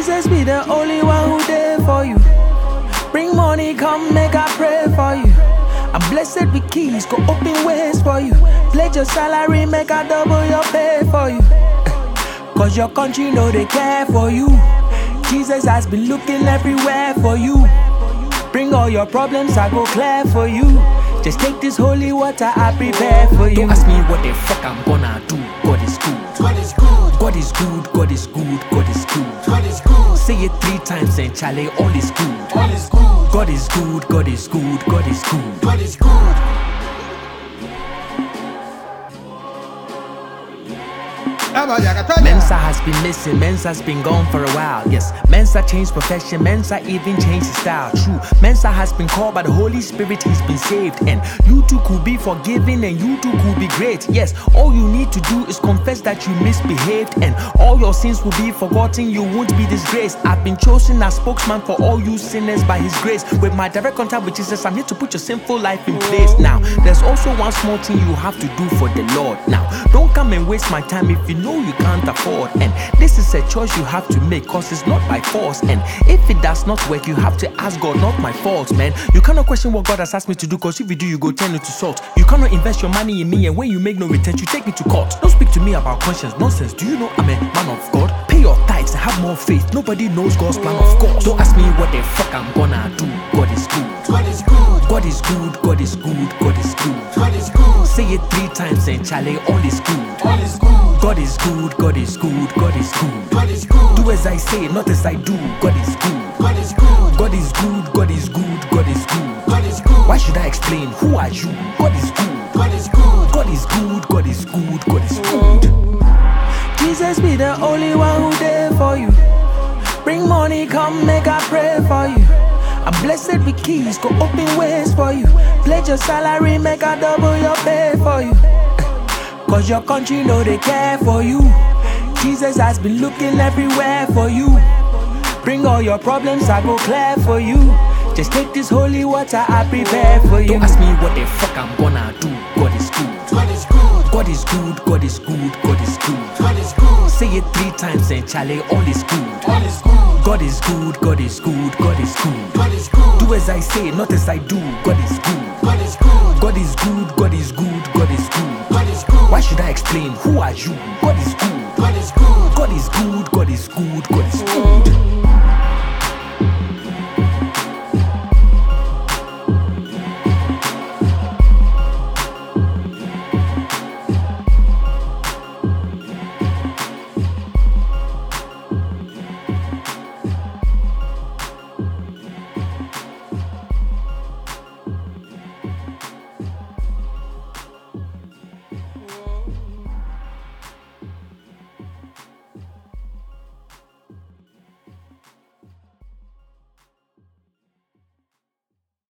Jesus be the only one who there for you. Bring money, come make I pray for you. I'm blessed with keys, go open ways for you. Pledge your salary, make I double your pay for you. Cause your country know they care for you. Jesus has been looking everywhere for you. Bring all your problems, I go clear for you. Just take this holy water, I prepare for you. Don't ask me what the fuck I'm gonna do. God is good. God is good. God is good. God is good. God is good. God is good. Say it 3 times and Charlie, all is good. All is good. God is good. God is good. God is good. God is good. Mensa has been missing, Mensa's been gone for a while. Yes, Mensa changed profession, Mensa even changed his style. True, Mensa has been called by the Holy Spirit, he's been saved. And you too could be forgiven and you too could be great. Yes, all you need to do is confess that you misbehaved, and all your sins will be forgotten, you won't be disgraced. I've been chosen as spokesman for all you sinners by his grace. With my direct contact with Jesus, I'm here to put your sinful life in place. Now, there's also one small thing you have to do for the Lord. Now, don't come and waste my time if you know you can't afford. And this is a choice you have to make, cause it's not by force. And if it does not work, you have to ask God, not my fault, man. You cannot question what God has asked me to do, cause if you do, you go turn it to salt. You cannot invest your money in me, and when you make no return, you take me to court. Don't speak to me about conscience, nonsense. Do you know I'm a man of God? Pay your tithes and have more faith. Nobody knows God's plan, of course. Don't ask me what the fuck I'm gonna do. God is good. God is good. God is good. God is good. God is good. God is good. Say it 3 times and Charlie, all is good. All is good. God is good, God is good, God is good. God is good. Do as I say, not as I do. God is good. God is good. God is good, God is good, God is good. God is good. Why should I explain? Who are you? God is good. God is good. God is good, God is good, God is good. Jesus be the only one who there for you. Bring money, come make I pray for you. I'm blessed with keys, go open ways for you. Pledge your salary, make I double your pay for you. Cause your country know they care for you. Jesus has been looking everywhere for you. Bring all your problems, I go clear for you. Just take this holy water, I prepare for you. Don't ask me what the fuck I'm gonna do. God is good. God is good. God is good, God is good, God is good. God is good. Say it 3 times and Charlie, all is good. All is good. God is good, God is good, God is good. God is good. Do as I say, not as I do. God is good. God is good. God is good, God is good, God is good. God is good. Why should I explain? Who are you? God is good. God is good. God is good, God is good, God is good.